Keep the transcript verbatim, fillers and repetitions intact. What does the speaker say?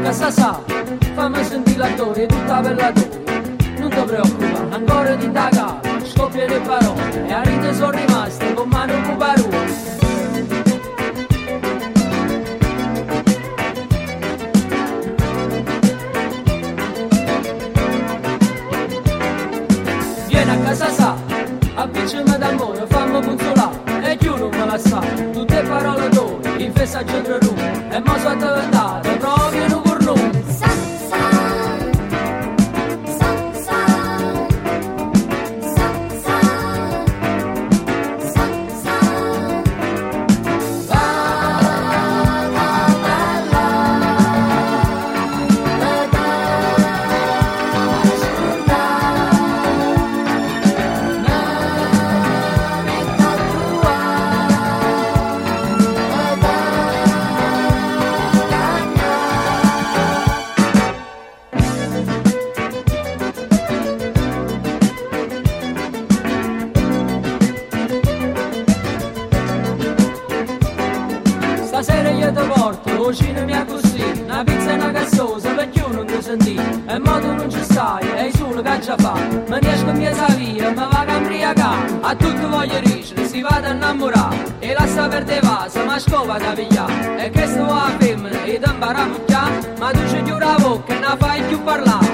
che sa sa, fammi sentire l'attore tutta per l'attore. Non ti preoccupare, ancora di da casa, scoppia le parole, e a ride sono rimaste con mano con parole. Vieni a casa sa, avvicinami d'amore, fammi consolare, e più non me la sa, tutte parole d'ore, in festa c'è rume, e mo' sono diventato proprio un cornume. Sa, sa, sa, sa, sa, sa, sa, sa. Va, va, va, va, va, va, ascoltare. Stasera io ti porto, cucina mia così, una pizza e una cassosa, perché io non ti senti, e mo tu non ci stai, e solo che già fa, me ne esco in piazza via, me va a imbriacare, a tutto voglio ricere, si va ad innamorare, e la sta per te vaso, ma scopa da pigliare, e che sto a femmina, e ti impara a pucchiare, ma tu ci chiudi la bocca e non fai più parlare.